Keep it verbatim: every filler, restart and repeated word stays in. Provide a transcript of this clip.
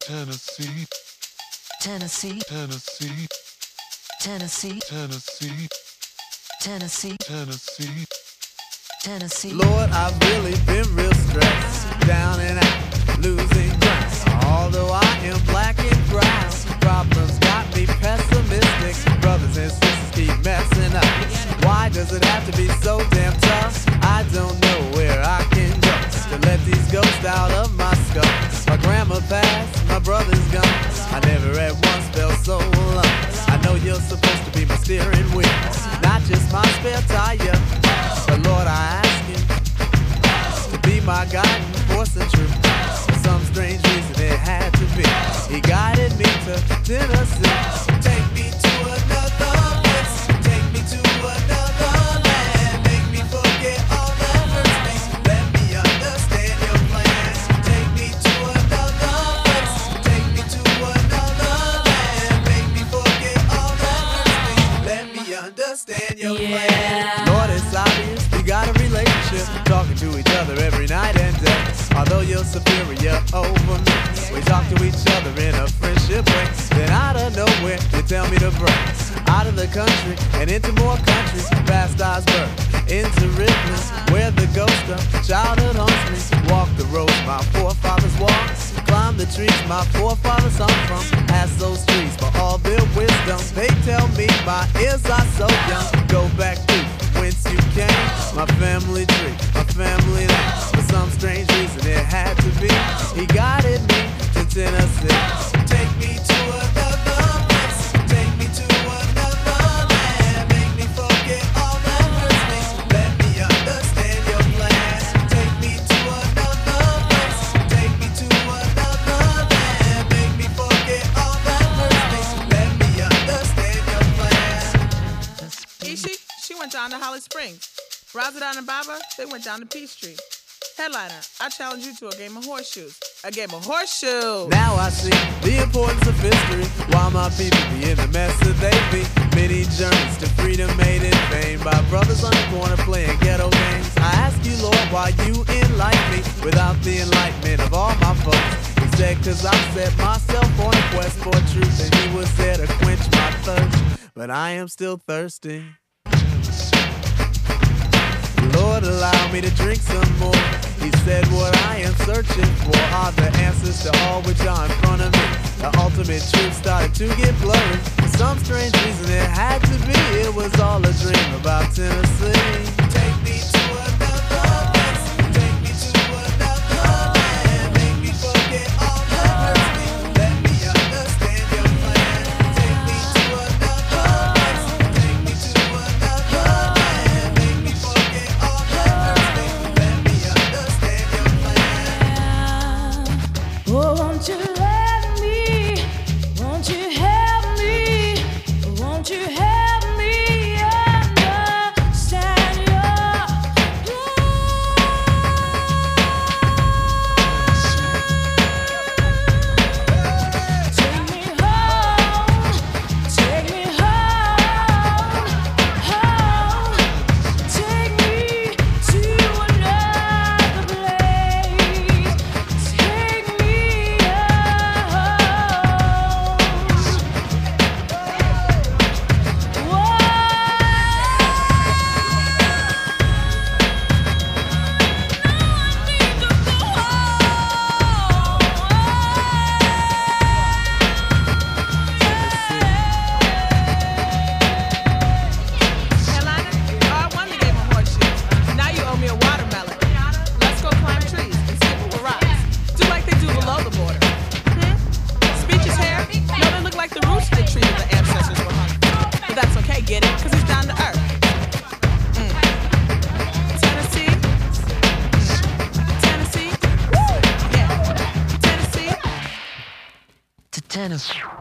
Tennessee, Tennessee, Tennessee, Tennessee, Tennessee, Tennessee, Tennessee. Tennessee. Lord, I've really been real stressed, down and out, losing ground. Although I am black and brown, problems got me pessimistic. Brothers and sisters keep messing up. Why does it have to be so damn tough? I don't know where I can go to let these ghosts out of my skull. My grandma passed, my brother's gone. I never at once felt so alone. I know you're supposed to be my steering wheel, not just my spare tire. But Lord, I ask you to be my guiding force and truth. For some strange reason it had to be. He guided me to Tennessee. Take me to another place. Take me to another land. Make me forget all that hurts me. Let me understand your plans. Take me to another place. Take me to another land. Make me forget all that hurts me. Let me understand your Yeah. plans. Lord, it's obvious we got a relationship, talking to each other every night and day. Although you're superior over me, we talk to each other in a friendship way. Then out of nowhere, you tell me to break out of the country and into more countries, past Osborne, into Ripley, where the ghost of childhood haunts me. Walk the roads my forefathers walked, climb the trees my forefathers hung from. Ask those trees for all their wisdom. They tell me my ears are so young. Go back to whence you came, my family tree, my family name. For some strange reason it had to be. He guided me to Tennessee. Take me to another place. Take me to another land. Make me forget all that hurts me. Let me understand your plans. Take me to another place. Take me to another land. Make me forget all that hurts me. Let me understand your plans. Ishi, she went down to Holly Springs. Razadon and Baba, they went down to Peachtree. Headliner, I challenge you to a game of horseshoes. A game of horseshoes. Now I see the importance of history. Why my people be in the mess that they be. Many journeys to freedom made in vain by brothers on the corner playing ghetto games. I ask you, Lord, why you enlighten me without the enlightenment of all my folks. Instead, cause I set myself on a quest for truth, and he was there to quench my thirst. But I am still thirsty. Lord, allow me to drink some more. He said what I am searching for are the answers to all which are in front of me. The ultimate truth started to get blurry. For some strange reason it had to be. It was all a dream about Tennessee. Take me to another place. Take me to another land. Make me forget all that hurts me. Let me understand your plan. Take me to another place. Take me to another land. Make me forget all that hurts me. Let me understand your plan. Oh, won't you let me, won't you help me, won't you help me understand your Take me home, take me home, home, take me to another place, take me Headliner, oh, I won the game of horseshoes. Now you owe me a watermelon. Let's go climb trees and skip over rocks. Do like they do below the border. Hmm? Speech's hair? No, they look like the roots they treated the ancestors were hung. But that's okay, get it? Cause he's down to earth. Mm. Tennessee? Tennessee? Woo! Yeah. Tennessee? To Tennessee.